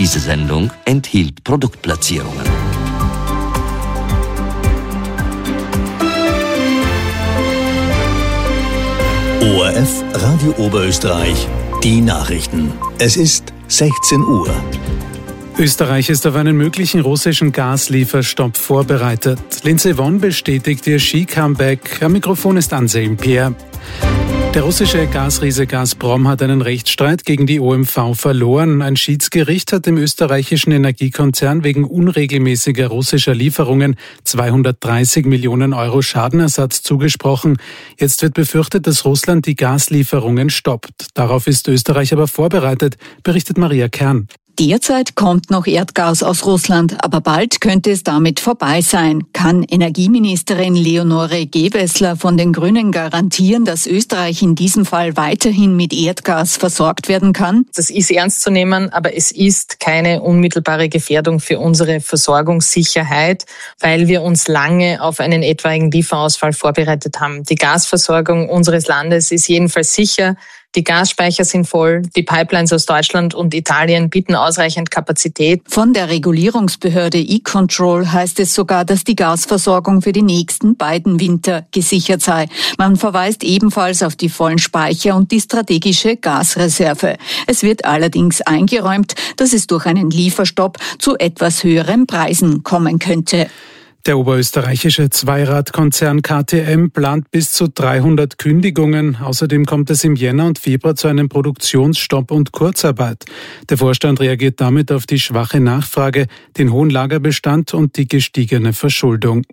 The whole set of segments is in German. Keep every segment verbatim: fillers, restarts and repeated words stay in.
Diese Sendung enthielt Produktplatzierungen. O R F Radio Oberösterreich, die Nachrichten. Es ist sechzehn Uhr. Österreich ist auf einen möglichen russischen Gaslieferstopp vorbereitet. Lindsay Vonn bestätigt ihr Ski-Comeback. Am Mikrofon ist Anselm Peer. Der russische Gasriese Gazprom hat einen Rechtsstreit gegen die O M V verloren. Ein Schiedsgericht hat dem österreichischen Energiekonzern wegen unregelmäßiger russischer Lieferungen zweihundertdreißig Millionen Euro Schadenersatz zugesprochen. Jetzt wird befürchtet, dass Russland die Gaslieferungen stoppt. Darauf ist Österreich aber vorbereitet, berichtet Maria Kern. Derzeit kommt noch Erdgas aus Russland, aber bald könnte es damit vorbei sein. Kann Energieministerin Leonore Gewessler von den Grünen garantieren, dass Österreich in diesem Fall weiterhin mit Erdgas versorgt werden kann? Das ist ernst zu nehmen, aber es ist keine unmittelbare Gefährdung für unsere Versorgungssicherheit, weil wir uns lange auf einen etwaigen Lieferausfall vorbereitet haben. Die Gasversorgung unseres Landes ist jedenfalls sicher. Die Gasspeicher sind voll, die Pipelines aus Deutschland und Italien bieten ausreichend Kapazität. Von der Regulierungsbehörde E-Control heißt es sogar, dass die Gasversorgung für die nächsten beiden Winter gesichert sei. Man verweist ebenfalls auf die vollen Speicher und die strategische Gasreserve. Es wird allerdings eingeräumt, dass es durch einen Lieferstopp zu etwas höheren Preisen kommen könnte. Der oberösterreichische Zweiradkonzern K T M plant bis zu dreihundert Kündigungen. Außerdem kommt es im Jänner und Februar zu einem Produktionsstopp und Kurzarbeit. Der Vorstand reagiert damit auf die schwache Nachfrage, den hohen Lagerbestand und die gestiegene Verschuldung.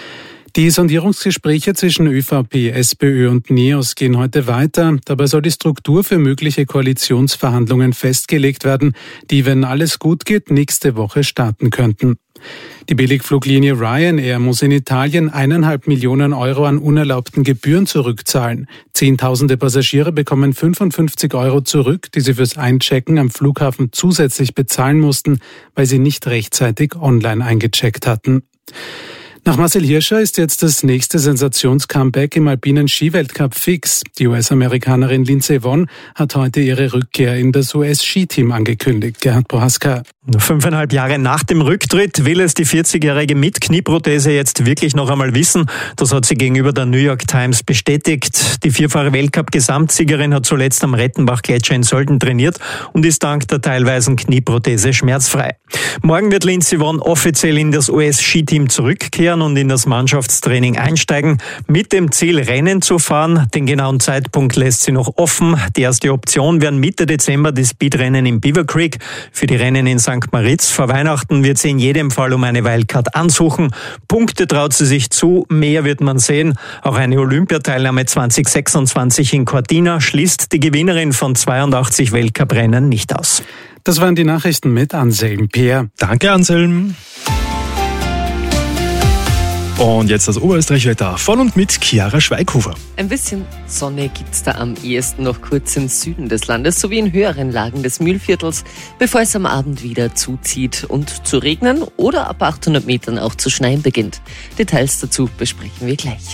Die Sondierungsgespräche zwischen ÖVP, SPÖ und NEOS gehen heute weiter. Dabei soll die Struktur für mögliche Koalitionsverhandlungen festgelegt werden, die, wenn alles gut geht, nächste Woche starten könnten. Die Billigfluglinie Ryanair muss in Italien eineinhalb Millionen Euro an unerlaubten Gebühren zurückzahlen. Zehntausende Passagiere bekommen fünfundfünfzig Euro zurück, die sie fürs Einchecken am Flughafen zusätzlich bezahlen mussten, weil sie nicht rechtzeitig online eingecheckt hatten. Nach Marcel Hirscher ist jetzt das nächste Sensations-Comeback im alpinen Skiweltcup fix. Die U S-Amerikanerin Lindsay Vonn hat heute ihre Rückkehr in das U S-Skiteam angekündigt. Gerhard Prohaska. Fünfeinhalb Jahre nach dem Rücktritt will es die vierzigjährige mit Knieprothese jetzt wirklich noch einmal wissen. Das hat sie gegenüber der New York Times bestätigt. Die vierfache Weltcup-Gesamtsiegerin hat zuletzt am Rettenbach-Gletscher in Sölden trainiert und ist dank der teilweisen Knieprothese schmerzfrei. Morgen wird Lindsay Vonn offiziell in das U S-Skiteam zurückkehren und in das Mannschaftstraining einsteigen, mit dem Ziel, Rennen zu fahren. Den genauen Zeitpunkt lässt sie noch offen. Die erste Option wären Mitte Dezember die Speedrennen in Beaver Creek. Für die Rennen in Sankt Moritz vor Weihnachten wird sie in jedem Fall um eine Wildcard ansuchen. Punkte traut sie sich zu, mehr wird man sehen. Auch eine Olympiateilnahme zwanzig sechsundzwanzig in Cortina schließt die Gewinnerin von zweiundachtzig Weltcuprennen nicht aus. Das waren die Nachrichten mit Anselm Peer. Danke, Anselm. Und jetzt das Oberösterreich-Wetter von und mit Chiara Schweighofer. Ein bisschen Sonne gibt's da am ehesten noch kurz im Süden des Landes sowie in höheren Lagen des Mühlviertels, bevor es am Abend wieder zuzieht und zu regnen oder ab achthundert Metern auch zu schneien beginnt. Details dazu besprechen wir gleich.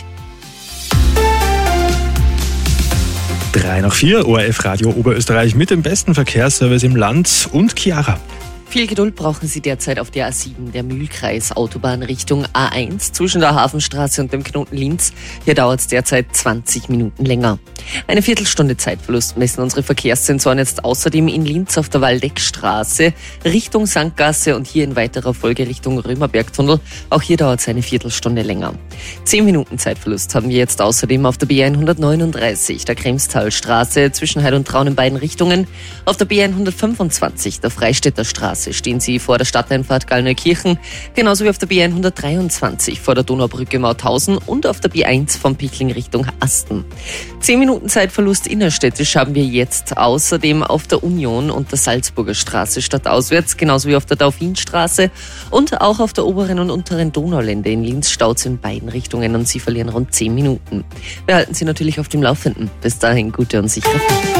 drei nach vier, O R F Radio Oberösterreich mit dem besten Verkehrsservice im Land und Chiara. Viel Geduld brauchen Sie derzeit auf der A sieben, der Mühlkreis, Autobahn Richtung A eins zwischen der Hafenstraße und dem Knoten Linz. Hier dauert es derzeit zwanzig Minuten länger. Eine Viertelstunde Zeitverlust messen unsere Verkehrssensoren jetzt außerdem in Linz auf der Waldeckstraße Richtung Sankgasse und hier in weiterer Folge Richtung Römerbergtunnel. Auch hier dauert es eine Viertelstunde länger. Zehn Minuten Zeitverlust haben wir jetzt außerdem auf der B hundertneununddreißig, der Kremstalstraße zwischen Heil und Traun in beiden Richtungen. Auf der B hundertfünfundzwanzig, der Freistädter Straße, stehen Sie vor der Stadteinfahrt Gallneukirchen, genauso wie auf der B hundertdreiundzwanzig vor der Donaubrücke Mauthausen und auf der B eins von Pichling Richtung Asten. Zehn Minuten Zeitverlust innerstädtisch haben wir jetzt außerdem auf der Union und der Salzburger Straße stadtauswärts, genauso wie auf der Dauphinstraße und auch auf der oberen und unteren Donaulände in Linz staut in beiden Richtungen und Sie verlieren rund zehn Minuten. Wir halten Sie natürlich auf dem Laufenden. Bis dahin gute und sichere Fahrt.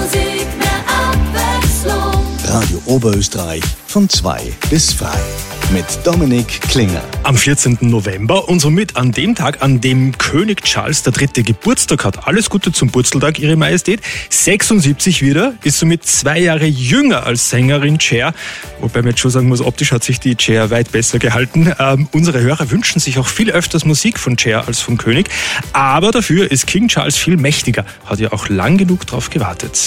Radio Oberösterreich von zwei bis frei. mit Dominik Klinger. Am vierzehnten November und somit an dem Tag, an dem König Charles der Dritte Geburtstag hat. Alles Gute zum Geburtstag, Ihre Majestät. sechsundsiebzig wieder, ist somit zwei Jahre jünger als Sängerin Cher. Wobei man jetzt schon sagen muss, optisch hat sich die Cher weit besser gehalten. Ähm, unsere Hörer wünschen sich auch viel öfters Musik von Cher als vom König. Aber dafür ist King Charles viel mächtiger. Hat ja auch lang genug drauf gewartet.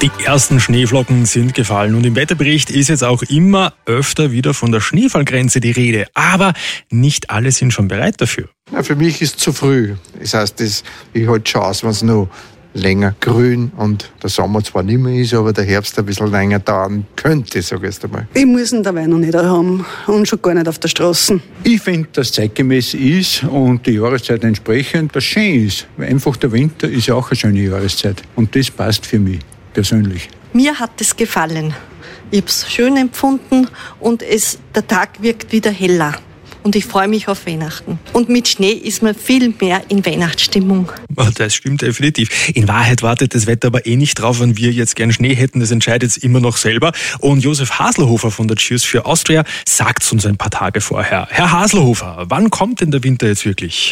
Die ersten Schneeflocken sind gefallen und im Wetterbericht ist jetzt auch immer öfter wieder von der Schneefallgrenze die Rede. Aber nicht alle sind schon bereit dafür. Ja, für mich ist es zu früh. Das heißt, das, ich halte schon aus, wenn es noch länger grün und der Sommer zwar nicht mehr ist, aber der Herbst ein bisschen länger dauern könnte, sag ich jetzt einmal. Ich muss ihn dabei noch nicht haben und schon gar nicht auf der Straße. Ich finde, dass es zeitgemäß ist und die Jahreszeit entsprechend das schön ist. Weil einfach der Winter ist ja auch eine schöne Jahreszeit und das passt für mich persönlich. Mir hat es gefallen. Ich habe es schön empfunden und es, der Tag wirkt wieder heller. Und ich freue mich auf Weihnachten. Und mit Schnee ist man viel mehr in Weihnachtsstimmung. Das stimmt definitiv. In Wahrheit wartet das Wetter aber eh nicht drauf, wenn wir jetzt gern Schnee hätten. Das entscheidet es immer noch selber. Und Josef Haselhofer von der Cheers für Austria sagt es uns ein paar Tage vorher. Herr Haselhofer, wann kommt denn der Winter jetzt wirklich?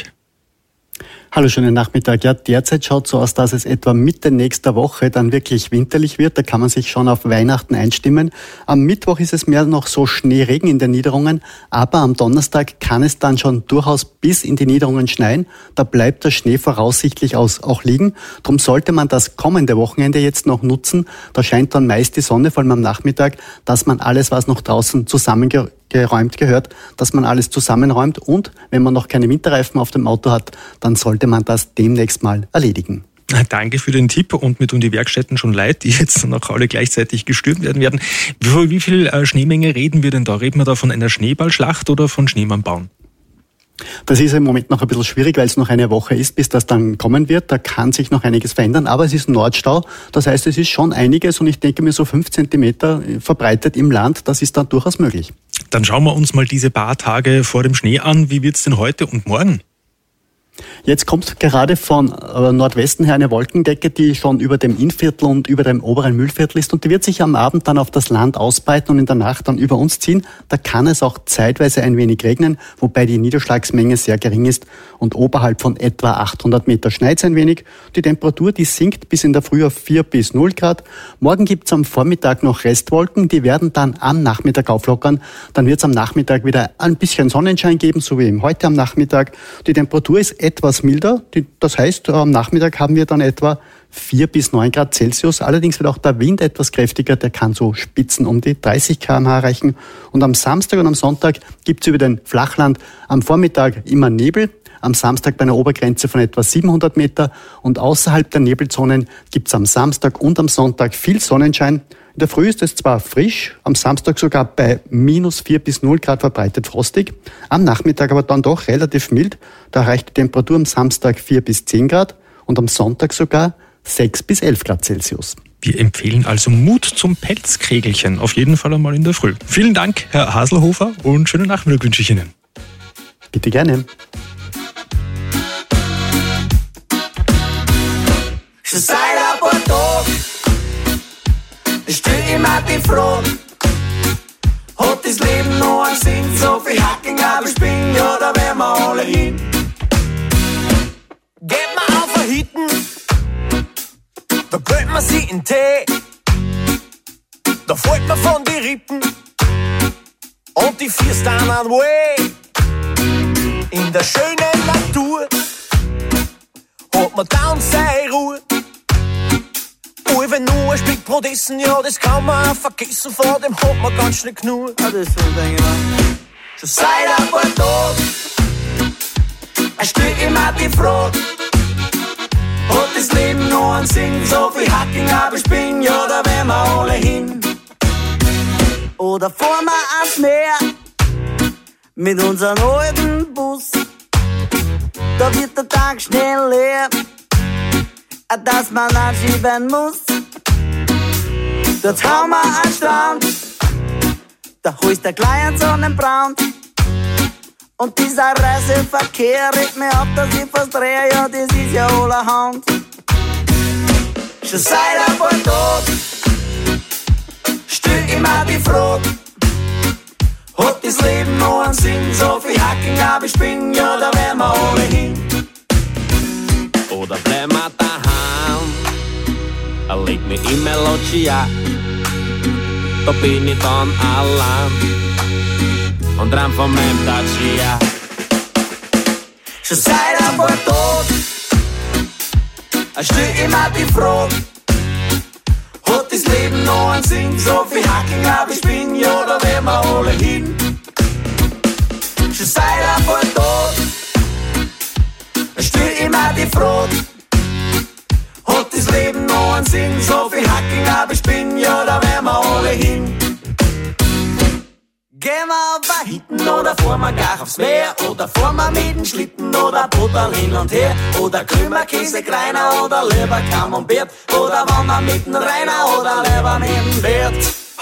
Hallo, schönen Nachmittag. Ja, derzeit schaut so aus, dass es etwa Mitte nächster Woche dann wirklich winterlich wird. Da kann man sich schon auf Weihnachten einstimmen. Am Mittwoch ist es mehr noch so Schneeregen in den Niederungen, aber am Donnerstag kann es dann schon durchaus bis in die Niederungen schneien. Da bleibt der Schnee voraussichtlich aus auch liegen. Darum sollte man das kommende Wochenende jetzt noch nutzen. Da scheint dann meist die Sonne, vor allem am Nachmittag, dass man alles, was noch draußen zusammengeräumt geräumt gehört, dass man alles zusammenräumt und wenn man noch keine Winterreifen auf dem Auto hat, dann sollte man das demnächst mal erledigen. Danke für den Tipp und mir tun die Werkstätten schon leid, die jetzt noch alle gleichzeitig gestürmt werden werden. Wie, wie viel äh, Schneemenge reden wir denn da? Reden wir da von einer Schneeballschlacht oder von Schneemannbauen? Das ist im Moment noch ein bisschen schwierig, weil es noch eine Woche ist, bis das dann kommen wird. Da kann sich noch einiges verändern, aber es ist Nordstau. Das heißt, es ist schon einiges und ich denke mir so fünf Zentimeter verbreitet im Land, das ist dann durchaus möglich. Dann schauen wir uns mal diese paar Tage vor dem Schnee an. Wie wird's denn heute und morgen? Jetzt kommt gerade von äh, Nordwesten her eine Wolkendecke, die schon über dem Innviertel und über dem oberen Mühlviertel ist und die wird sich am Abend dann auf das Land ausbreiten und in der Nacht dann über uns ziehen. Da kann es auch zeitweise ein wenig regnen, wobei die Niederschlagsmenge sehr gering ist und oberhalb von etwa achthundert Meter schneit es ein wenig. Die Temperatur, die sinkt bis in der Früh auf vier bis null Grad. Morgen gibt es am Vormittag noch Restwolken, die werden dann am Nachmittag auflockern. Dann wird es am Nachmittag wieder ein bisschen Sonnenschein geben, so wie eben heute am Nachmittag. Die Temperatur ist etwas milder. Das heißt, am Nachmittag haben wir dann etwa vier bis neun Grad Celsius. Allerdings wird auch der Wind etwas kräftiger. Der kann so Spitzen um die dreißig Kilometer pro Stunde erreichen. Und am Samstag und am Sonntag gibt es über den Flachland am Vormittag immer Nebel. Am Samstag bei einer Obergrenze von etwa siebenhundert Meter. Und außerhalb der Nebelzonen gibt es am Samstag und am Sonntag viel Sonnenschein. In der Früh ist es zwar frisch, am Samstag sogar bei minus vier bis null Grad verbreitet frostig, am Nachmittag aber dann doch relativ mild. Da erreicht die Temperatur am Samstag vier bis zehn Grad und am Sonntag sogar sechs bis elf Grad Celsius. Wir empfehlen also Mut zum Pelzkrägelchen, auf jeden Fall einmal in der Früh. Vielen Dank, Herr Haselhofer, und schönen Nachmittag wünsche ich Ihnen. Bitte gerne. Schon seit ein paar Tagen stell ich mir die Frage, hat das Leben noch einen Sinn? So viel Hacking, aber Spinn, ja, da wären wir alle hin. Geht man auf ein Hitten, da gönnt man sie in Tee, da fällt man von die Rippen und die Viers dann an Way. In der schönen Natur hat man dann seine Ruhe. Oh, wenn nur ein Stück Brot essen, ja, das kann man auch vergessen, von dem hat man ganz schnell genug. Ah, das so denke ich mir. Schon seit ein paar Tagen stell ich mir die Frage, hat das Leben noch einen Sinn? So viel Hacking, aber Spinn, ja, da wären wir alle hin. Oder fahren wir ans Meer mit unserem alten Bus, da wird der Tag schnell leer, dass man anschieben muss. Dort haben wir einen Strand, da holst du gleich einen Sonnenbrand. Und dieser Reiseverkehr regt mir ab, dass ich fast drehe, ja, das ist ja allerhand. Schon seit ein paar Tagen stell ich mir die Frage, hat das Leben noch einen Sinn? So viel Hacking, aber ich bin, ja, da wären wir alle hin. Oder bleib mal daheim, er legt mich in Melodia, da bin ich dann allein und rein von meinem Dacia. Schon seit ein paar Tagen stell ich mir die Frage, hat das Leben noch ein Sinn, so viel Hacking, glaub ich bin, ja, da werden wir alle hin. Schon seit er voll tot, stell immer die Frage, hat das Leben noch einen Sinn, so viel Hacking, glaub ich bin, ja, da werden wir alle hin. Gehen wir aber hinten oder fahren wir gar aufs Meer, oder fahren wir mit dem Schlitten oder Buttern hin und her, oder Krümmerkäse kleiner oder lieber Camembert, oder wandern mit dem Rainer oder lieber mit dem Bert.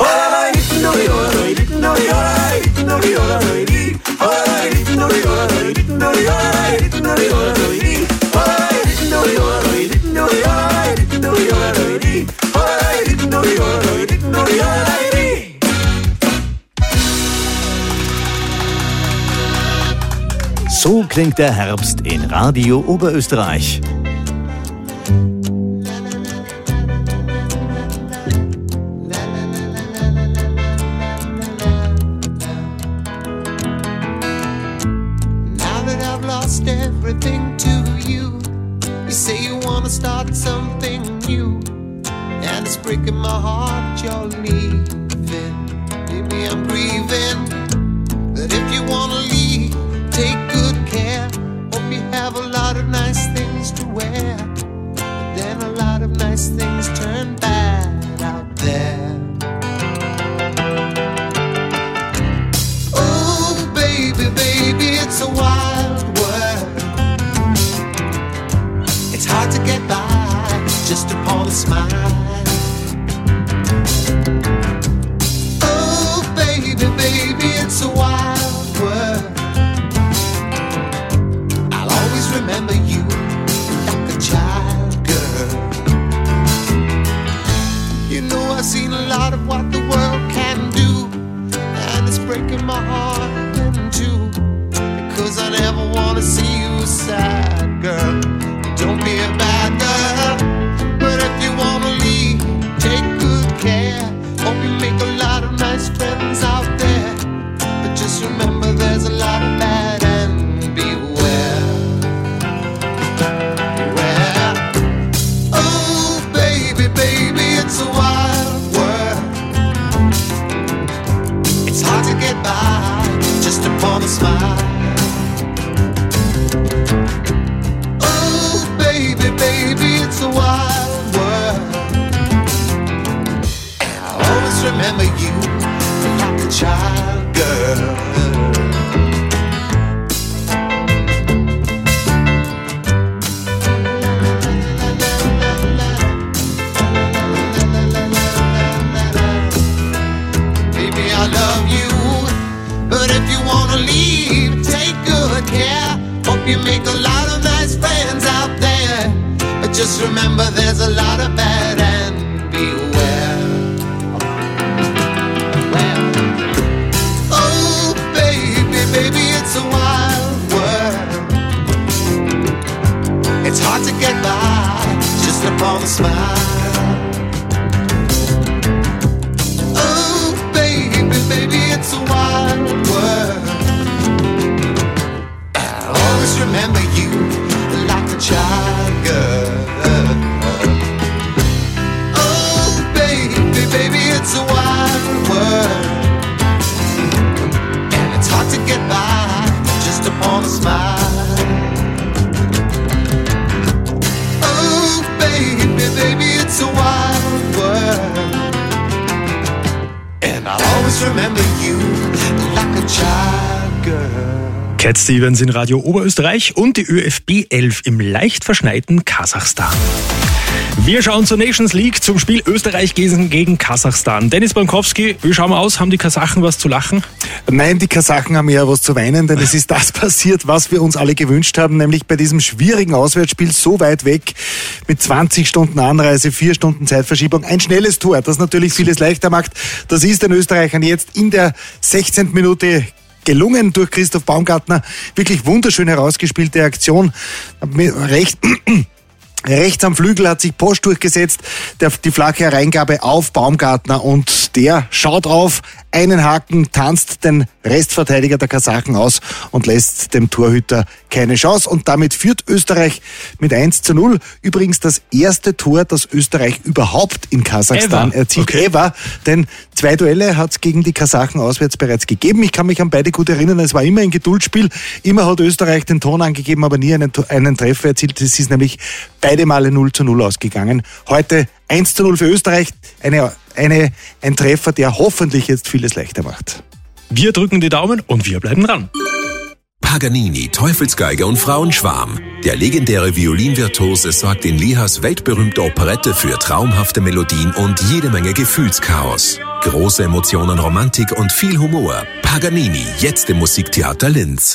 So klingt der Herbst in Radio Oberösterreich. Now that I've lost everything to you, you say you wanna start something new, and it's breaking my heart you're leaving. Maybe I'm grieving, but if you wanna leave, take good care. Hope you have a lot of nice things to wear, but then a lot of nice things turn bad out there. Oh baby, baby, it's a wild world. It's hard to get by just upon a smile. Oh baby, baby, it's a wild world. Remember you like a child, girl. You know I've seen a lot of what the world can do, and it's breaking my heart in two, because I never want to see you sad, girl. Don't be a bad girl, but if you want to leave, take good care. Hope you make a lot of nice friends out there, but just remember there's a lot of bad and beware. It's a wild world. It's hard to get by just upon a smile. Oh, baby, baby, it's a wild world. And I'll always remember you like a child, girl. Leave, take good care. Hope you make a lot of nice friends out there, but just remember there's a lot of bad and beware. Well, oh baby, baby, it's a wild world. It's hard to get by just upon a smile. Oh baby, baby, it's a wild world. Remember you like a child, girl. Oh, baby, baby, it's a wild world, and it's hard to get by just upon a smile. Oh, baby, baby, it's a wild world, and I'll always remember you like a child, girl. Cat Stevens in Radio Oberösterreich und die ÖFB elf im leicht verschneiten Kasachstan. Wir schauen zur Nations League, zum Spiel Österreich gegen Kasachstan. Dennis Bankowski, wie schauen wir aus? Haben die Kasachen was zu lachen? Nein, die Kasachen haben eher was zu weinen, denn es ist das passiert, was wir uns alle gewünscht haben, nämlich bei diesem schwierigen Auswärtsspiel so weit weg, mit zwanzig Stunden Anreise, vier Stunden Zeitverschiebung, ein schnelles Tor, das natürlich vieles leichter macht. Das ist den Österreichern jetzt in der sechzehnten Minute gelungen durch Christoph Baumgartner. Wirklich wunderschön herausgespielte Aktion. Recht Rechts am Flügel hat sich Posch durchgesetzt, der, die flache Hereingabe auf Baumgartner und der schaut auf, einen Haken, tanzt den Restverteidiger der Kasachen aus und lässt dem Torhüter keine Chance und damit führt Österreich mit eins zu null. Übrigens das erste Tor, das Österreich überhaupt in Kasachstan ever. erzielt, okay. ever, denn zwei Duelle hat es gegen die Kasachen auswärts bereits gegeben. Ich kann mich an beide gut erinnern, es war immer ein Geduldsspiel, immer hat Österreich den Ton angegeben, aber nie einen, einen Treffer erzielt. Es ist nämlich beide Male null zu null ausgegangen. Heute eins zu null für Österreich, eine, eine, ein Treffer, der hoffentlich jetzt vieles leichter macht. Wir drücken die Daumen und wir bleiben dran. Paganini, Teufelsgeige und Frauenschwarm. Der legendäre Violinvirtuose sorgt in Lihas weltberühmte Operette für traumhafte Melodien und jede Menge Gefühlschaos. Große Emotionen, Romantik und viel Humor. Paganini, jetzt im Musiktheater Linz.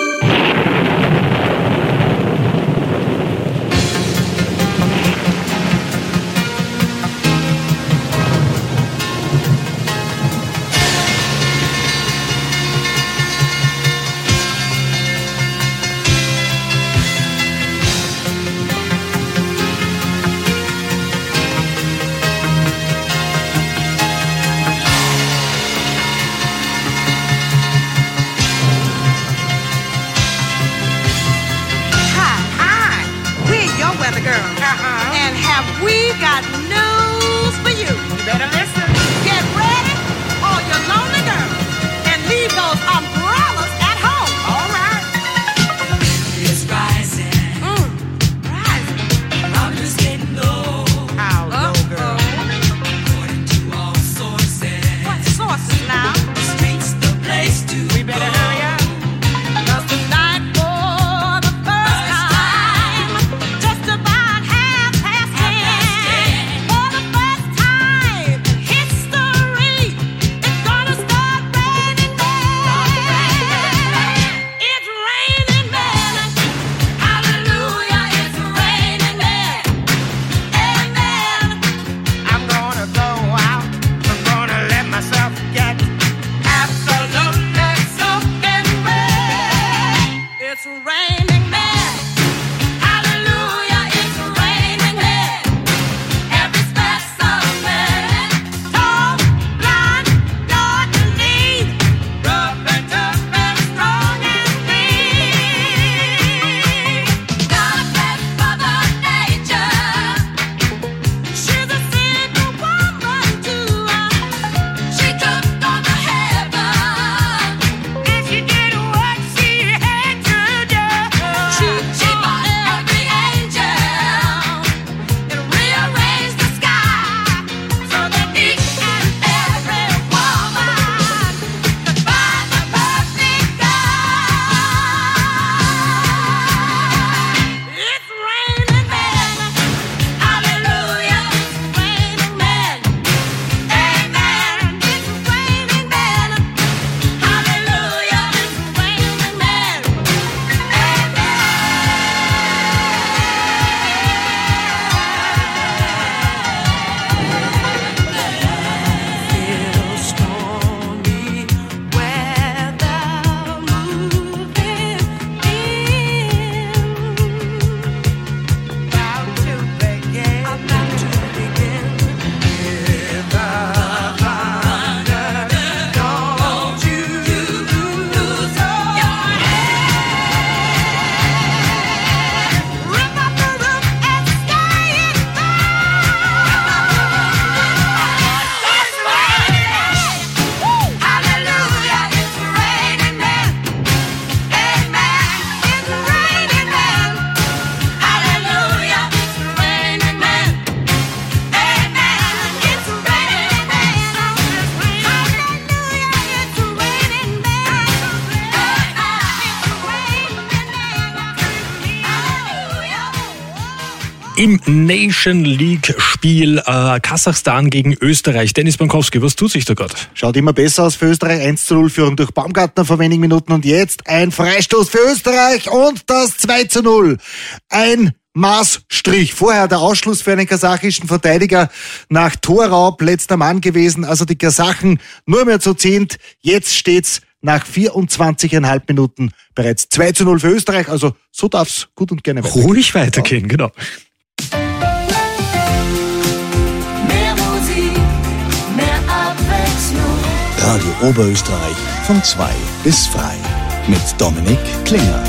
Im Nation League Spiel äh, Kasachstan gegen Österreich. Dennis Bankowski, was tut sich da gerade? Schaut immer besser aus für Österreich. eins zu null Führung durch Baumgartner vor wenigen Minuten und jetzt ein Freistoß für Österreich und das zwei zu null. Ein Maßstrich. Vorher der Ausschluss für einen kasachischen Verteidiger nach Torraub, letzter Mann gewesen. Also die Kasachen nur mehr zu zehnt. Jetzt steht's nach vierundzwanzig Komma fünf Minuten bereits zwei zu null für Österreich. Also so darf's gut und gerne weitergehen. Ruhig weitergehen, genau. Oberösterreich von zwei bis frei. Mit Dominik Klinger.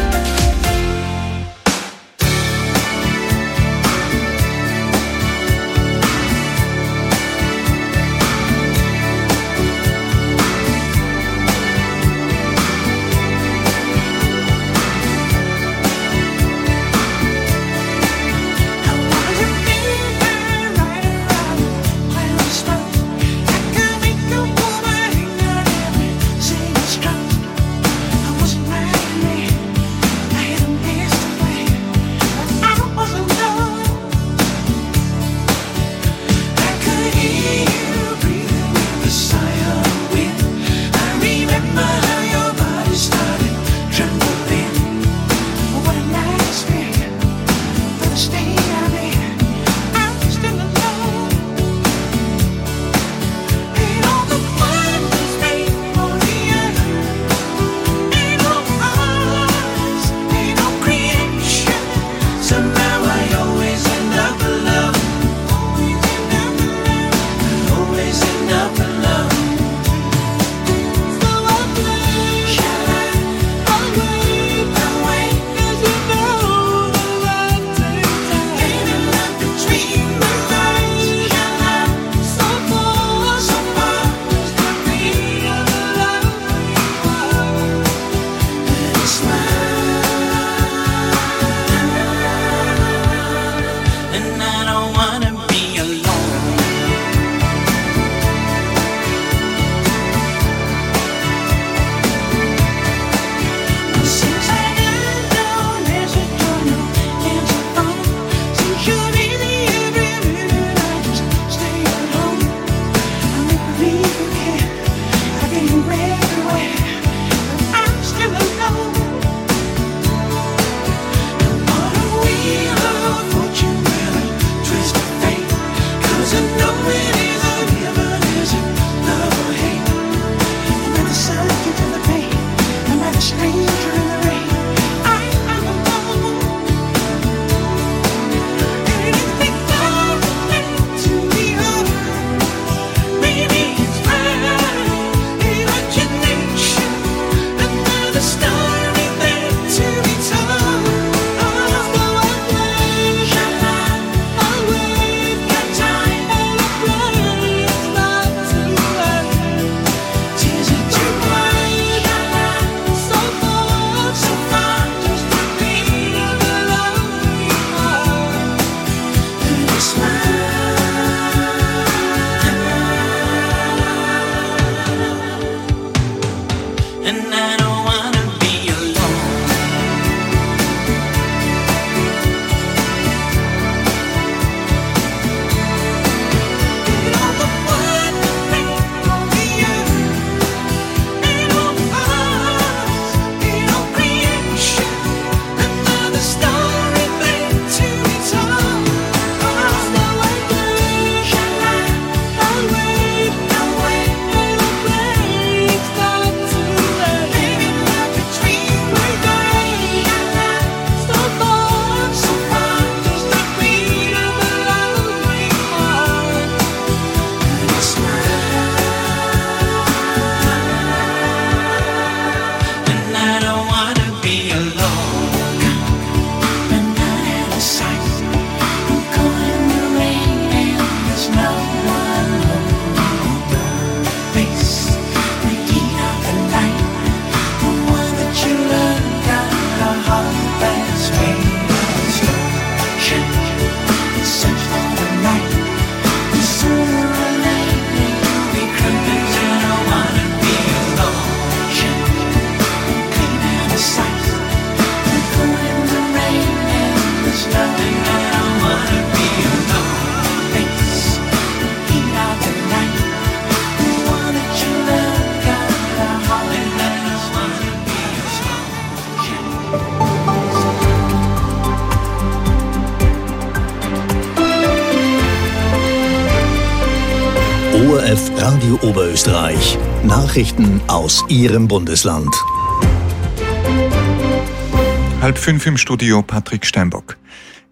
O R F Radio Oberösterreich. Nachrichten aus Ihrem Bundesland. Halb fünf im Studio, Patrick Steinbock.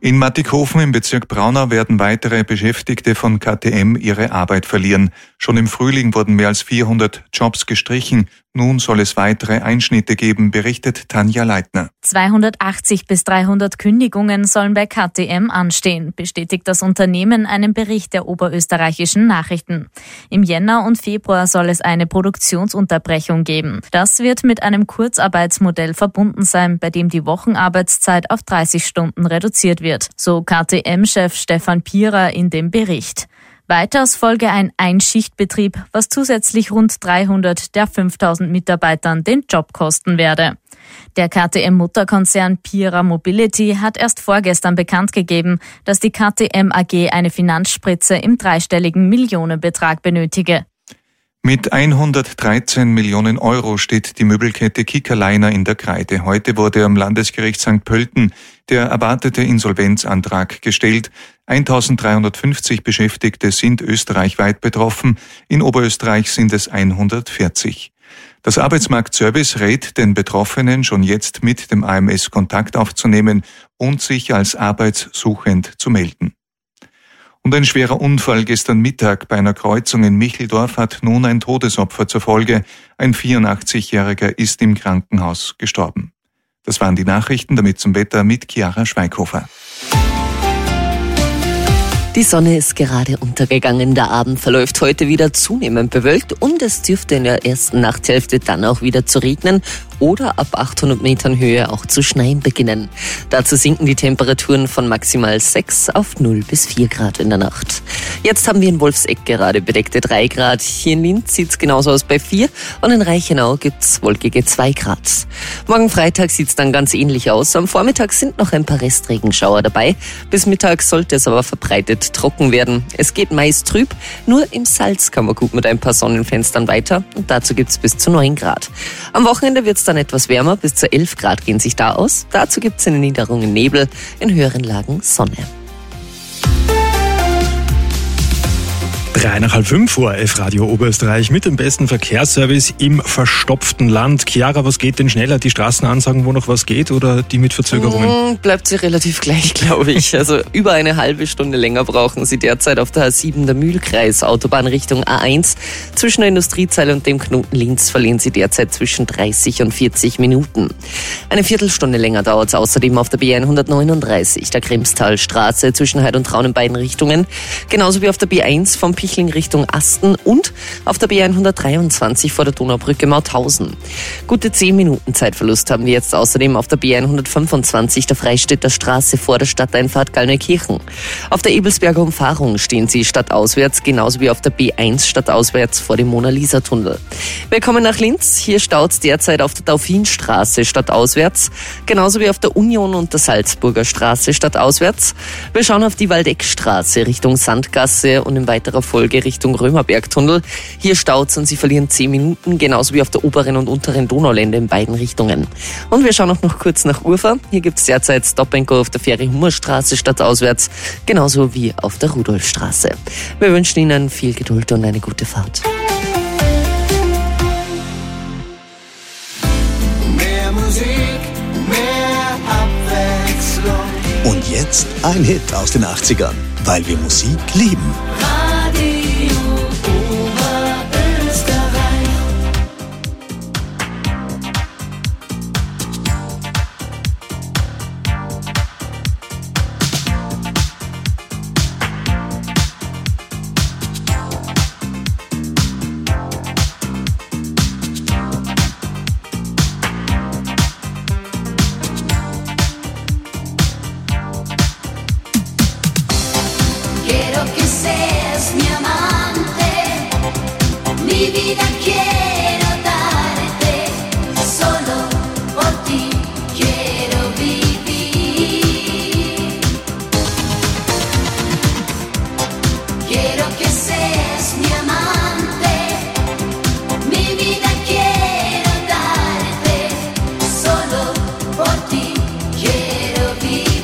In Mattighofen im Bezirk Braunau werden weitere Beschäftigte von K T M ihre Arbeit verlieren. Schon im Frühling wurden mehr als vierhundert Jobs gestrichen. Nun soll es weitere Einschnitte geben, berichtet Tanja Leitner. zweihundertachtzig bis dreihundert Kündigungen sollen bei K T M anstehen, bestätigt das Unternehmen einem Bericht der oberösterreichischen Nachrichten. Im Jänner und Februar soll es eine Produktionsunterbrechung geben. Das wird mit einem Kurzarbeitsmodell verbunden sein, bei dem die Wochenarbeitszeit auf dreißig Stunden reduziert wird, so K T M-Chef Stefan Pierer in dem Bericht. Weiters folge ein Einschichtbetrieb, was zusätzlich rund dreihundert der fünftausend Mitarbeitern den Job kosten werde. Der K T M-Mutterkonzern Pierer Mobility hat erst vorgestern bekannt gegeben, dass die K T M A G eine Finanzspritze im dreistelligen Millionenbetrag benötige. Mit hundertdreizehn Millionen Euro steht die Möbelkette Kickerliner in der Kreide. Heute wurde am Landesgericht Sankt Pölten der erwartete Insolvenzantrag gestellt. eintausenddreihundertfünfzig Beschäftigte sind österreichweit betroffen. In Oberösterreich sind es hundertvierzig. Das Arbeitsmarktservice rät den Betroffenen, schon jetzt mit dem A M S Kontakt aufzunehmen und sich als arbeitssuchend zu melden. Und ein schwerer Unfall gestern Mittag bei einer Kreuzung in Micheldorf hat nun ein Todesopfer zur Folge. Ein vierundachtzigjähriger ist im Krankenhaus gestorben. Das waren die Nachrichten, damit zum Wetter mit Chiara Schweighofer. Die Sonne ist gerade untergegangen, der Abend verläuft heute wieder zunehmend bewölkt und es dürfte in der ersten Nachthälfte dann auch wieder zu regnen oder ab achthundert Metern Höhe auch zu schneien beginnen. Dazu sinken die Temperaturen von maximal sechs auf null bis vier Grad in der Nacht. Jetzt haben wir in Wolfsegg gerade bedeckte drei Grad. Hier in Linz sieht es genauso aus bei vier und in Reichenau gibt's wolkige zwei Grad. Morgen Freitag sieht es dann ganz ähnlich aus. Am Vormittag sind noch ein paar Restregenschauer dabei. Bis Mittag sollte es aber verbreitet trocken werden. Es geht meist trüb, nur im Salz kann man gut mit ein paar Sonnenfenstern weiter und dazu gibt's bis zu neun Grad. Am Wochenende wird's dann etwas wärmer, bis zu elf Grad gehen sich da aus. Dazu gibt's in den Niederungen Nebel, in höheren Lagen Sonne. Drei nach halb fünf vor F-Radio Oberösterreich mit dem besten Verkehrsservice im verstopften Land. Chiara, was geht denn schneller? Die Straßenansagen, wo noch was geht oder die mit Verzögerungen? Mm, bleibt sie relativ gleich, glaube ich. Also über eine halbe Stunde länger brauchen Sie derzeit auf der A sieben der Mühlkreis, Autobahn Richtung A eins. Zwischen der Industriezeile und dem Knoten Linz verlieren Sie derzeit zwischen dreißig und vierzig Minuten. Eine Viertelstunde länger dauert es außerdem auf der B hundertneununddreißig, der Grimstalstraße zwischen Heid und Traun in beiden Richtungen. Genauso wie auf der B eins vom Pichling Richtung Asten und auf der B hundertdreiundzwanzig vor der Donaubrücke Mauthausen. Gute zehn Minuten Zeitverlust haben wir jetzt außerdem auf der B hundertfünfundzwanzig der Freistädter Straße vor der Stadteinfahrt Gallneukirchen. Auf der Ebelsberger Umfahrung stehen Sie stadtauswärts, genauso wie auf der B eins stadtauswärts vor dem Mona-Lisa-Tunnel. Wir kommen nach Linz. Hier staut es derzeit auf der Dauphinstraße stadtauswärts, genauso wie auf der Union und der Salzburger Straße stadtauswärts. Wir schauen auf die Waldeckstraße Richtung Sandgasse und in weiterer Folge Richtung Römerbergtunnel. Hier staut's und Sie verlieren zehn Minuten, genauso wie auf der oberen und unteren Donaulände in beiden Richtungen. Und wir schauen auch noch kurz nach Urfa. Hier gibt's derzeit Stop and Go auf der Fähre-Hummer-Straße stadtauswärts, genauso wie auf der Rudolfstraße. Wir wünschen Ihnen viel Geduld und eine gute Fahrt. Mehr Musik, mehr Abwechslung. Und jetzt ein Hit aus den achtzigern, weil wir Musik lieben. Quiero que seas mi amante, mi vida quiero darte, solo por ti quiero vivir. Quiero que seas mi amante, mi vida quiero darte, solo por ti quiero vivir.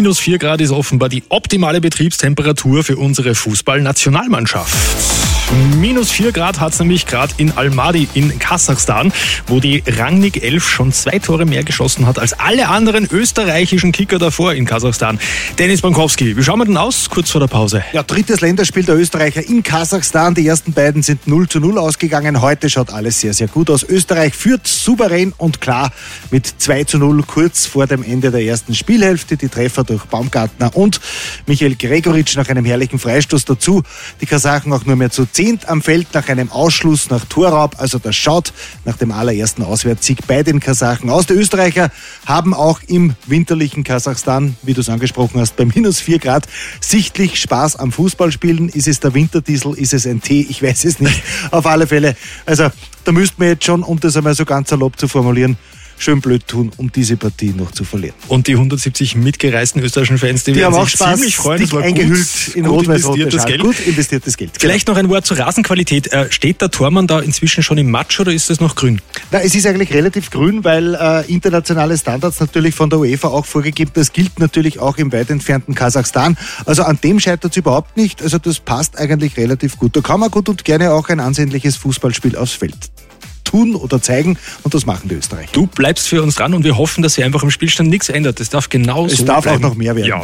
minus vier Grad ist offenbar die optimale Betriebstemperatur für unsere Fußballnationalmannschaft. Minus vier Grad hat es nämlich gerade in Almaty in Kasachstan, wo die Rangnick elf schon zwei Tore mehr geschossen hat als alle anderen österreichischen Kicker davor in Kasachstan. Dennis Bankowski, wie schauen wir denn aus kurz vor der Pause? Ja, drittes Länderspiel der Österreicher in Kasachstan. Die ersten beiden sind null zu null ausgegangen. Heute schaut alles sehr, sehr gut aus. Österreich führt souverän und klar mit zwei zu null kurz vor dem Ende der ersten Spielhälfte. Die Treffer durch Baumgartner und Michael Gregoritsch nach einem herrlichen Freistoß dazu. Die Kasachen auch nur mehr zu zehnt am Feld nach einem Ausschluss nach Torraub. Also das schaut nach dem allerersten Auswärtssieg bei den Kasachen aus. Die Österreicher haben auch im winterlichen Kasachstan, wie du es angesprochen hast, bei minus vier Grad sichtlich Spaß am Fußballspielen. Ist es der Winterdiesel, ist es ein Tee? Ich weiß es nicht. Auf alle Fälle. Also da müssten wir jetzt schon, um das einmal so ganz salopp zu formulieren, schön blöd tun, um diese Partie noch zu verlieren. Und die hundertsiebzig mitgereisten österreichischen Fans, die, die werden sich Spaß, ziemlich freuen. Das war eingehüllt gut, in gut rot-weiß-rote investiertes Schal. Geld. Gut investiertes Geld. Vielleicht genau. noch ein Wort zur Rasenqualität. Steht der Tormann da inzwischen schon im Matsch oder ist es noch grün? Na, es ist eigentlich relativ grün, weil äh, internationale Standards natürlich von der UEFA auch vorgegeben. Das gilt natürlich auch im weit entfernten Kasachstan. Also an dem scheitert es überhaupt nicht. Also das passt eigentlich relativ gut. Da kann man gut und gerne auch ein ansehnliches Fußballspiel aufs Feld tun oder zeigen und das machen die Österreicher. Du bleibst für uns dran und wir hoffen, dass sich einfach im Spielstand nichts ändert. Es darf genau so Es darf bleiben. auch noch mehr werden. Ja.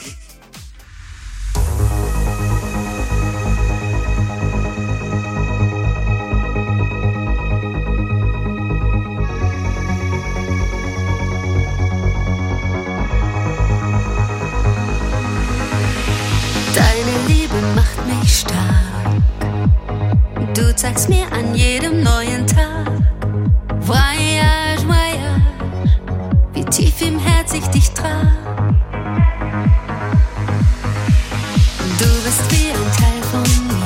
Deine Liebe macht mich stark. Du zeigst mir an jedem neuen Tag. Voyage, voyage, wie tief im Herz ich dich trag. Du bist wie ein Teil von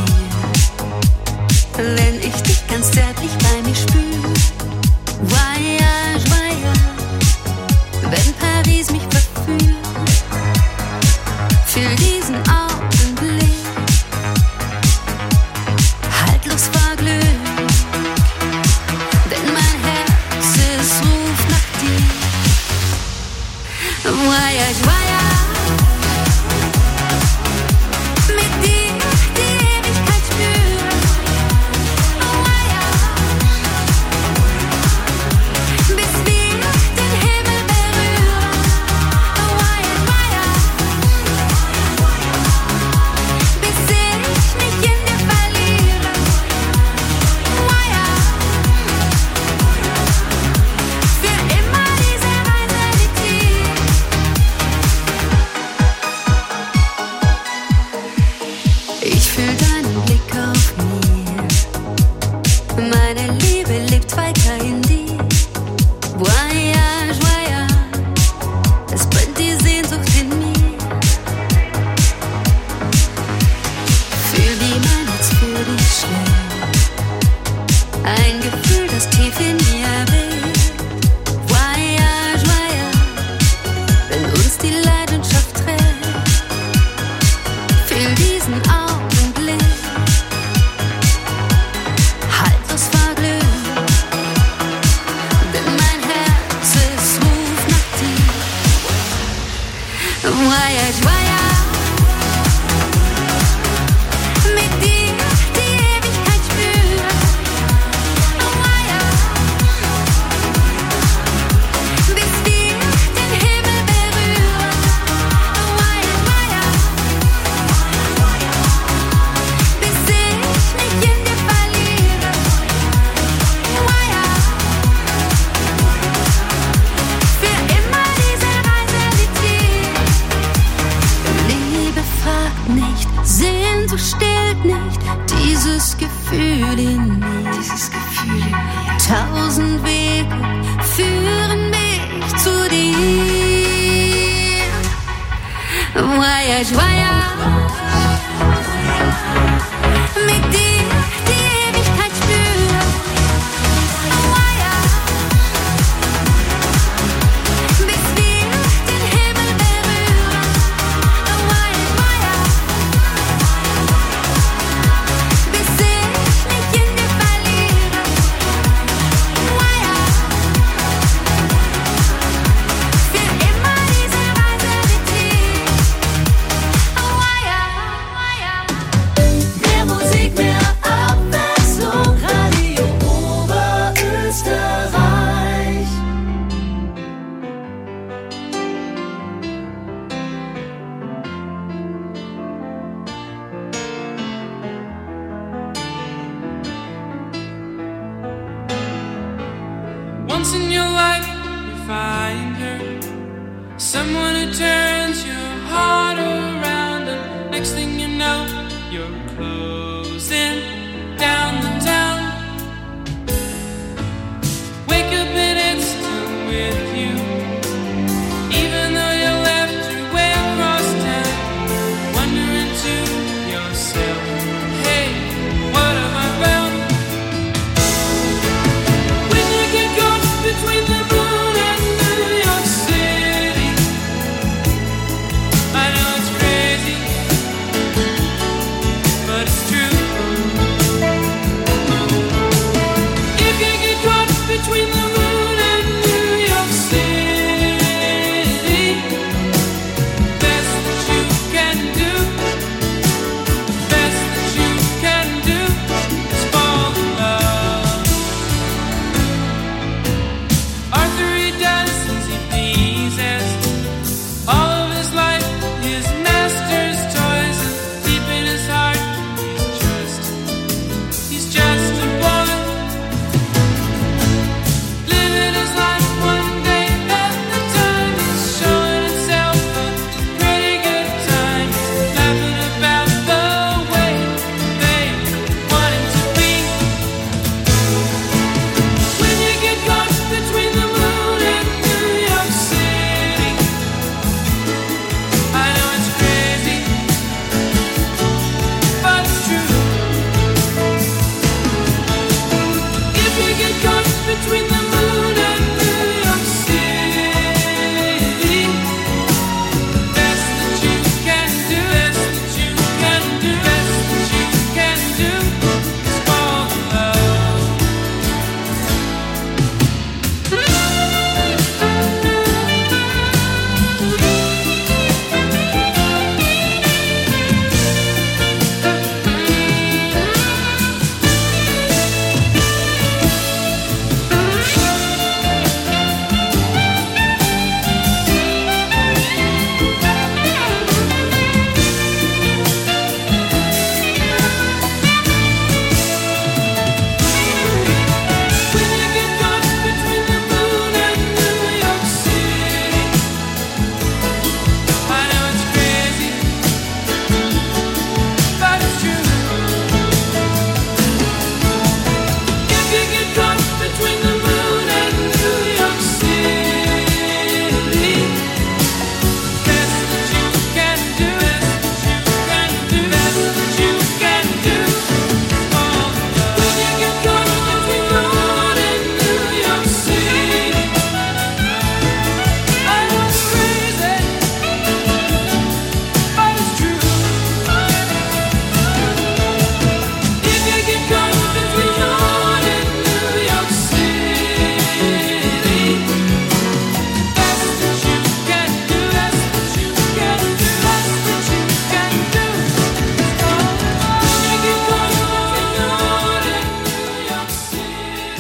mir, wenn ich dich ganz zärtlich bei mir spür. Voyage, voyage, wenn Paris mich verführt. Fühl diesen Augenblick, haltlos vor Glück. Voyage, voyage, mit dir die Ewigkeit spüren. Voyage, bis wir den Himmel berühren. Voyage, voyage, bis ich mich in dir verliere. Voyage, für immer diese Reise mit dir. Ich fühl deinen Blick auf mir. Meine Liebe lebt weiter in dir. Voyage, voyage, es brennt die Sehnsucht in mir. Fühl, wie mein Herz für dich schlägt. Ein Gefühl, das tief in mir weht. Voyage, voyage, wenn uns die Leidenschaft trägt. Fühl diesen Augenblick, haltlos vor Glück, denn mein Herz es ruft nach dir. Voyage, voyage, mit dir die Ewigkeit spüren. Voyage, bis wir den Himmel berühren. Voyage, voyage, bis ich mich in dir verliere. Voyage, für immer diese Reise mit dir. Liebe fragt nicht, Sehnsucht stillt nicht dieses Gefühl in mir. Dieses Gefühl in mir. Tausend Wege führen mich zu dir. Voyage, voyage, mit dir die Ewigkeit spüren. Voyage, bis wir den Himmel berühren. Voyage, voyage, bis ich mich in dir verliere. Voyage, für immer diese Reise mit dir. Once in your life you find her, someone who turns your heart around, and next thing you know, you're closing down the town. Wake up and it's still with you, even though you left your way across town. Wondering to yourself, hey, what have I found? When you get caught between the moon and New York City, I know it's crazy, but it's true. If you get caught between the moon and New York City, best that you can do, best that you can do is fall in love. Arthur, he does as he pleases, all of his life his master's toys, and deep in his heart he's just, he's just a boy, living his life one day at a time. He's showing himself a pretty good time, laughing about the way they want him to be. When you get caught between the moon and New York City, I know it's crazy, but it's true. If you get caught between the moon and New York City, best that you can do, best that you can do, best that you can do is fall in love. When you get caught between the moon and New York City, I know it's crazy, but it's true. If you get caught between the moon and New York City, best that you can do, best that you can do, best that you can do is fall in love. When you get caught between the moon and New York City, I know it's crazy, but it's true. If you get caught between the moon and New York City, best that you can do, best that you can do, best that you can do is fall in love. When you get caught between the moon and New York City.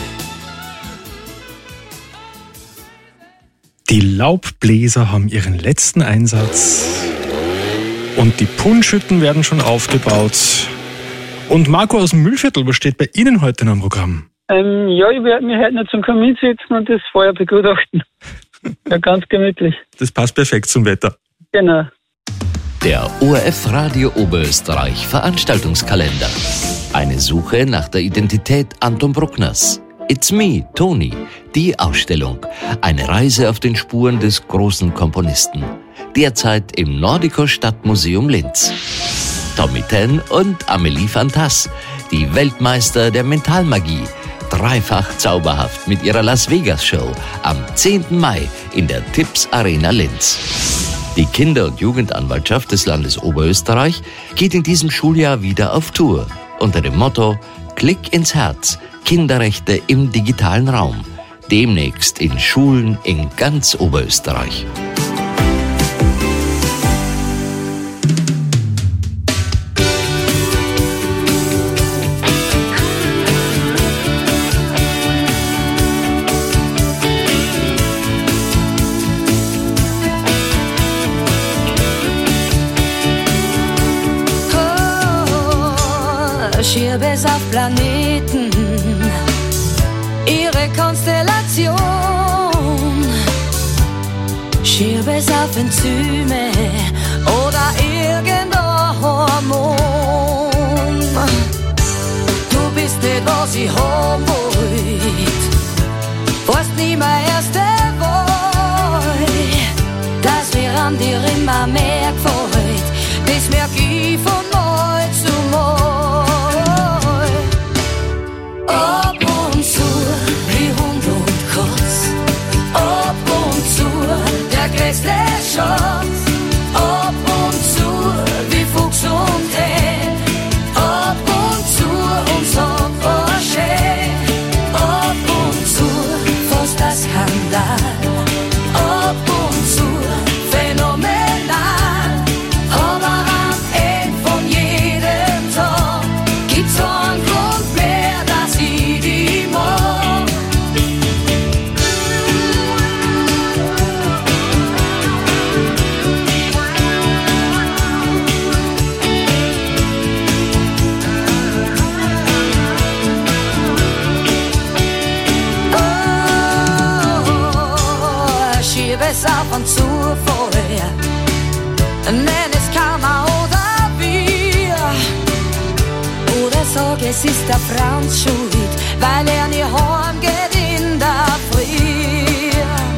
Die Laubbläser haben ihren letzten Einsatz und die Punschhütten werden schon aufgebaut. Und Marco aus dem Mühlviertel, was steht bei Ihnen heute noch am Programm? Ähm, ja, ich werde mich heute noch zum Kamin sitzen und das Feuer begutachten. Ja, ganz gemütlich. Das passt perfekt zum Wetter. Genau. Der O R F Radio Oberösterreich Veranstaltungskalender. Eine Suche nach der Identität Anton Bruckners. It's Me, Toni. Die Ausstellung. Eine Reise auf den Spuren des großen Komponisten. Derzeit im Nordico Stadtmuseum Linz. Tommy Ten und Amélie Fantas. Die Weltmeister der Mentalmagie. Dreifach zauberhaft mit ihrer Las Vegas Show am zehnten Mai in der Tips Arena Linz. Die Kinder- und Jugendanwaltschaft des Landes Oberösterreich geht in diesem Schuljahr wieder auf Tour unter dem Motto Klick ins Herz, Kinderrechte im digitalen Raum. Demnächst in Schulen in ganz Oberösterreich. Schier bis auf Planeten ihre Konstellation. Schieb es auf Enzyme oder irgendein Hormon. Du bist nicht, was ich haben wollt, warst nie meine erste Wahl. Dass mir an dir immer mehr gefällt, das merk ich von Mal zu Mal. Ab und zu wie Hund und Katz, ab und zu der größte Schatz, ab und zu wie Fuchs und Hen, ab und zu und sag was schön, ab und zu fast ein Skandal, ab und zu phänomenal, aber am Ende von jedem Tag gibt's einen Grund mehr, dass ich die mag. Oh, schieb es auf und zu vorher, nenn es Karma oder wir. Oder sag, es ist der Franz schuld, weil er nie heimgeht in der Früh.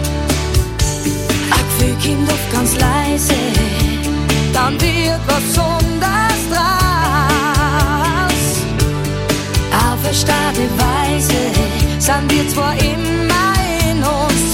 Ein Gefühl kommt oft ganz leise, dann wird was Besonderes draus. Auf eine starke Weise sind wir zwar immer in uns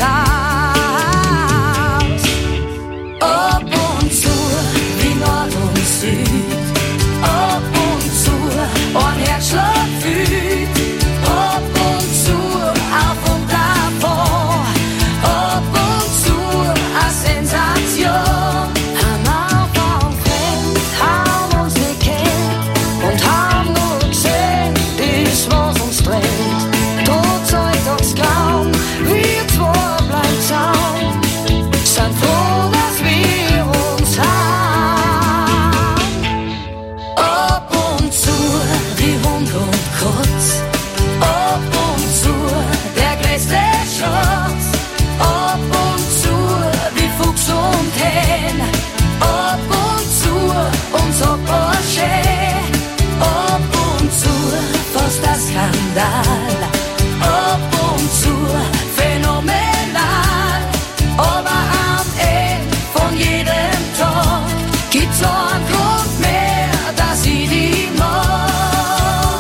Haus. Ab und zu wie Nord und Süd, ab und zu ein Herzschlag fühlt, ab und zu auf und davon, ab und zu eine Sensation. Am Anfang fremd, haben uns nicht kennt und haben nur gesehen, das was uns trennt. Trotz Alltagsgrauen, wir zwei bleiben zaun, sind froh, dass wir uns haben. Ab und zu wie Hund und Katz, ab und zu der größte Schatz, ab und zu wie Fuchs und Hen, ab und zu und sag was schön, ab und zu fast ein Skandal, ab und zu phänomenal, aber am Ende von jedem Tag gibt's so einen Grund mehr, dass ich die mag.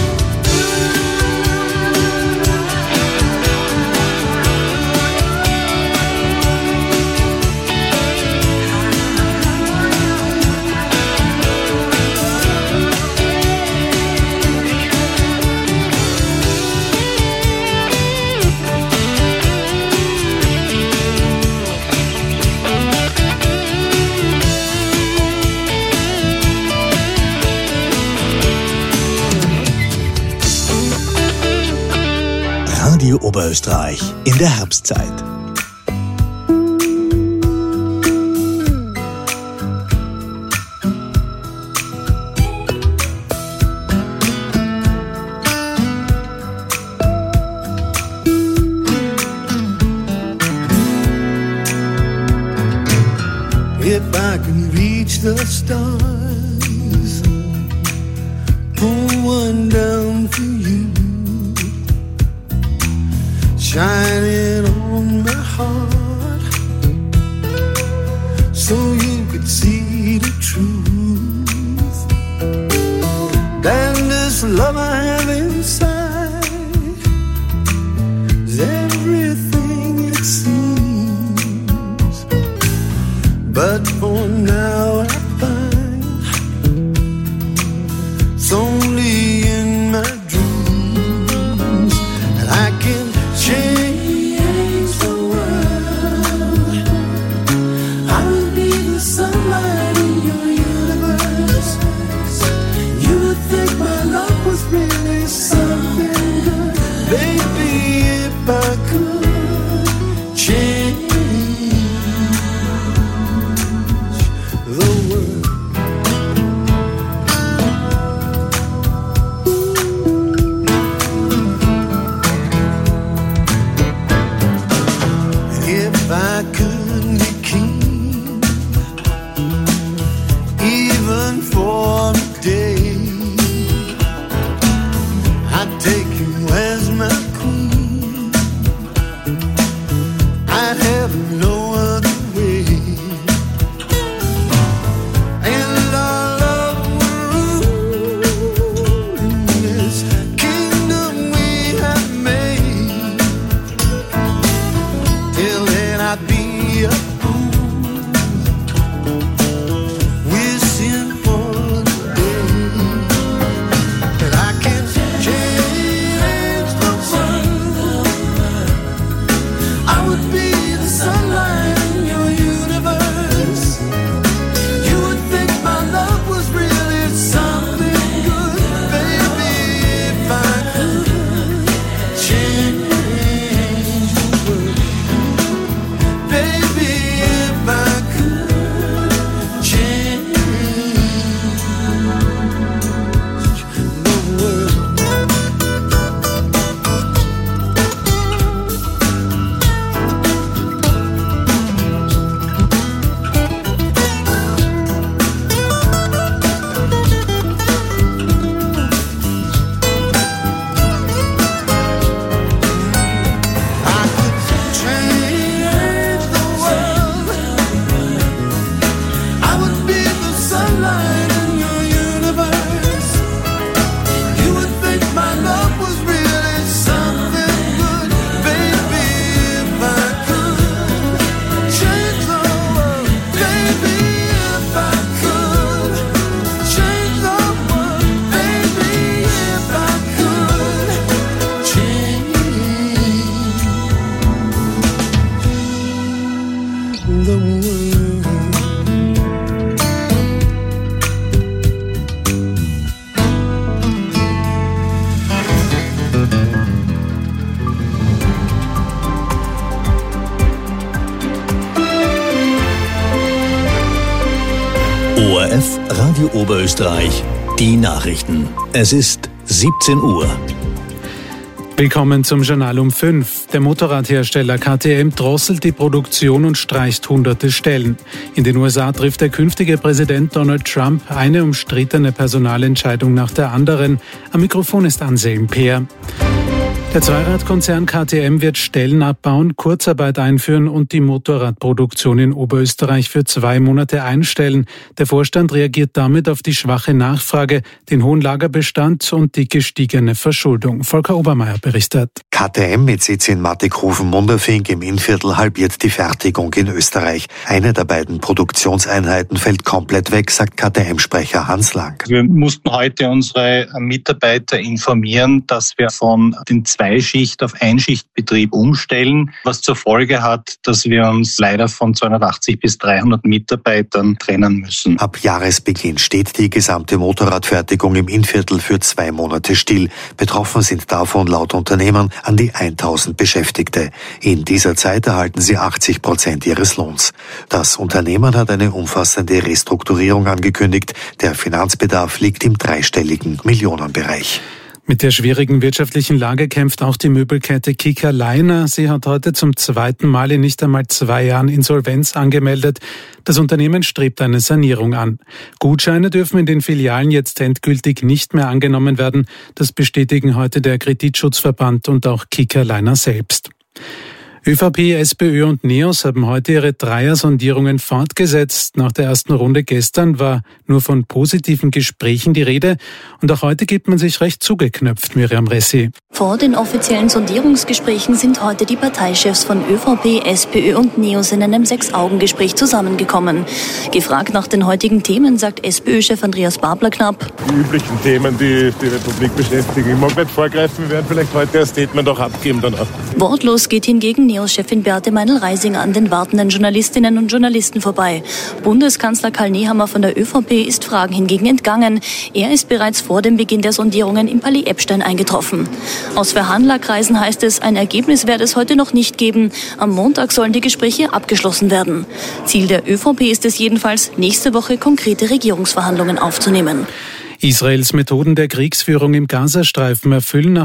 Radio Oberösterreich in der Herbstzeit. If I can reach the stars, pull one down for you, shine it on my heart, so you could see the truth. Then this love I have inside is everything it seems, but for now I find it's only in my dreams, and I can change the world. I'll be the sunlight in your universe. You would think my love was really something good, baby, if I could change the take you as my queen. I'd have no other way. And our love will rule in this kingdom we have made. Till then I'd be a fool, wishing for the day that I can change the world. I would be the sunlight in your universe. You would think my love was really something good, baby, if I could change the world. Baby, if I could change the world. Change the world. I would be the sunlight in your universe. You would think my love was really something good, baby, if I could change the world. Baby, if I could change the world. Baby, if I could change the world. O R F Radio Oberösterreich, die Nachrichten. Es ist siebzehn Uhr. Willkommen zum Journal um fünf. Der Motorradhersteller K T M drosselt die Produktion und streicht hunderte Stellen. In den U S A trifft der künftige Präsident Donald Trump eine umstrittene Personalentscheidung nach der anderen. Am Mikrofon ist Anselm Peer. Der Zweiradkonzern K T M wird Stellen abbauen, Kurzarbeit einführen und die Motorradproduktion in Oberösterreich für zwei Monate einstellen. Der Vorstand reagiert damit auf die schwache Nachfrage, den hohen Lagerbestand und die gestiegene Verschuldung. Volker Obermeier berichtet. K T M mit Sitz in Mattighofen-Munderfing im Innviertel halbiert die Fertigung in Österreich. Eine der beiden Produktionseinheiten fällt komplett weg, sagt K T M-Sprecher Hans Lang. Wir mussten heute unsere Mitarbeiter informieren, dass wir von den zwei Schicht auf Einschichtbetrieb umstellen, was zur Folge hat, dass wir uns leider von zweihundertachtzig bis dreihundert Mitarbeitern trennen müssen. Ab Jahresbeginn steht die gesamte Motorradfertigung im Innviertel für zwei Monate still. Betroffen sind davon laut Unternehmern an die tausend Beschäftigte. In dieser Zeit erhalten sie achtzig Prozent ihres Lohns. Das Unternehmen hat eine umfassende Restrukturierung angekündigt. Der Finanzbedarf liegt im dreistelligen Millionenbereich. Mit der schwierigen wirtschaftlichen Lage kämpft auch die Möbelkette Kika Leiner. Sie hat heute zum zweiten Mal in nicht einmal zwei Jahren Insolvenz angemeldet. Das Unternehmen strebt eine Sanierung an. Gutscheine dürfen in den Filialen jetzt endgültig nicht mehr angenommen werden. Das bestätigen heute der Kreditschutzverband und auch Kika Leiner selbst. ÖVP, SPÖ und NEOS haben heute ihre Dreier-Sondierungen fortgesetzt. Nach der ersten Runde gestern war nur von positiven Gesprächen die Rede. Und auch heute gibt man sich recht zugeknöpft, Miriam Ressi. Vor den offiziellen Sondierungsgesprächen sind heute die Parteichefs von ÖVP, SPÖ und NEOS in einem Sechs-Augen-Gespräch zusammengekommen. Gefragt nach den heutigen Themen sagt SPÖ-Chef Andreas Babler knapp: Die üblichen Themen, die die Republik beschäftigen. Ich mag nicht vorgreifen, wir werden vielleicht heute ein Statement auch abgeben danach. Wortlos geht hingegen NEOS-Chefin Beate Meinl-Reisinger an den wartenden Journalistinnen und Journalisten vorbei. Bundeskanzler Karl Nehammer von der ÖVP ist Fragen hingegen entgangen. Er ist bereits vor dem Beginn der Sondierungen im Palais Eppstein eingetroffen. Aus Verhandlerkreisen heißt es, ein Ergebnis werde es heute noch nicht geben. Am Montag sollen die Gespräche abgeschlossen werden. Ziel der ÖVP ist es jedenfalls, nächste Woche konkrete Regierungsverhandlungen aufzunehmen. Israels Methoden der Kriegsführung im Gazastreifen erfüllen nach